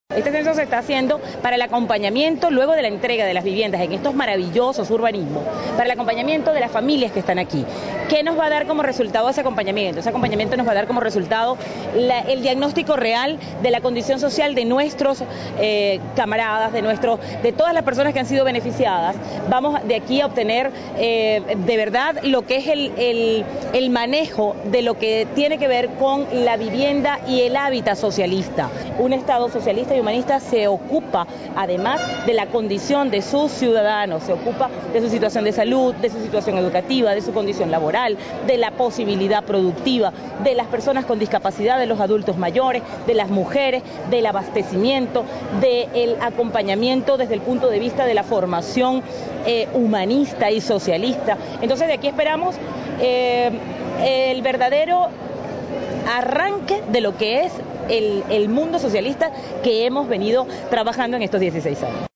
Este censo se está haciendo para el acompañamiento luego de la entrega de las viviendas en estos maravillosos urbanismos, para el acompañamiento de las familias que están aquí. ¿Qué nos va a dar como resultado ese acompañamiento? Ese acompañamiento nos va a dar como resultado el diagnóstico real de la condición social de nuestros camaradas, de todas las personas que han sido beneficiadas. Vamos de aquí a obtener de verdad lo que es el manejo de lo que tiene que ver con la vivienda y el hábitat socialista. Un Estado socialista y humanista se ocupa además de la condición de sus ciudadanos, se ocupa de su situación de salud, de su situación educativa, de su condición laboral, de la posibilidad productiva, de las personas con discapacidad, de los adultos mayores, de las mujeres, del abastecimiento, del acompañamiento desde el punto de vista de la formación humanista y socialista. Entonces de aquí esperamos el verdadero arranque de lo que es el mundo socialista que hemos venido trabajando en estos 16 años.